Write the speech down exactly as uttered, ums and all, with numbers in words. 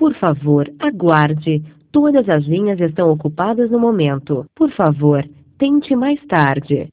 Por favor, aguarde. Todas as linhas estão ocupadas no momento. Por favor, tente mais tarde.